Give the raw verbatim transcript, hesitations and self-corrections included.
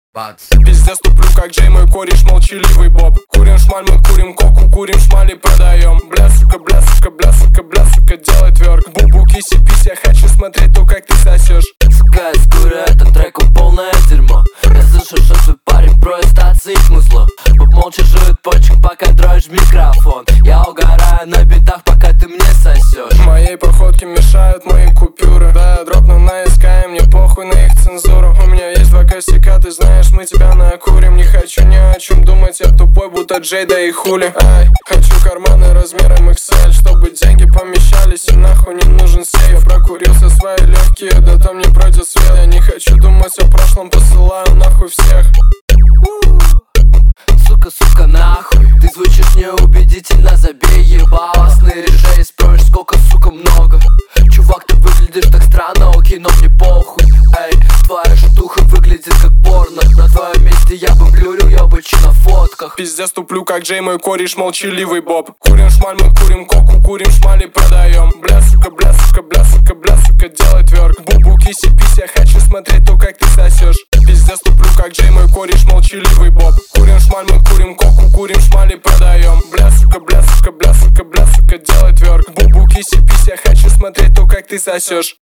Бац. Пиздец туплю, как Джей, мой кореш, молчаливый Боб. Курим шмаль, мы курим коку, курим шмали, продаем. Бля, сука, бля, сука, бля, сука, бля, сука, делай тверк. Бубу, киси, пись, я хочу смотреть то, как ты сосешь. Сука, я скурю этот трек, он полное дерьмо. Я слышу, что твой парень просто отсыпь музло. Боб молча жует почек, пока дроишь микрофон. Я угораю на битах, пока ты мне сосешь. Моей походке мешают мои купюры. Да, я дропну на эс ка, и мне похуй на их цензуру. У меня есть два косяка, ты знаешь, мы тебя накурим. Не хочу ни о чем думать, я тупой, будто Джей, да и хули. Ай, хочу карманы размером икс эль, чтобы деньги помещались, и нахуй не нужен сейф. Прокурился свои легкие, да там не пройдет свет. Я не хочу думать о прошлом, посылаю нахуй всех. Сука, сука, нахуй. Ты звучишь неубедительно, забей ебало. Сны режей, спросишь, сколько, сука, много. Чувак, ты выглядишь так странно, окей, но мне похуй. Эй, твоя штука выглядит как порно. На твоем месте я бы блюрил, ёбачи на фотках. Пиздец туплю, как Джей, мой кореш, молчаливый Боб. Курим шмаль, мы курим коку, курим шмали, продаем. Бля, сука, бля, сука, бля, сука, бля, сука, делай тверк. Бубу, киси, пись, я хочу смотреть то, как ты сосешь. Пиздец туплю, как Джей, мой кореш, молчаливый Боб. Курим шмаль, мы курим коку, курим шмали, продаем. Бля, сука, бля, сука, бля, сука, бля, сука, делай тверк. Бубу, киси, пись, я хочу смотреть то, как ты сосешь.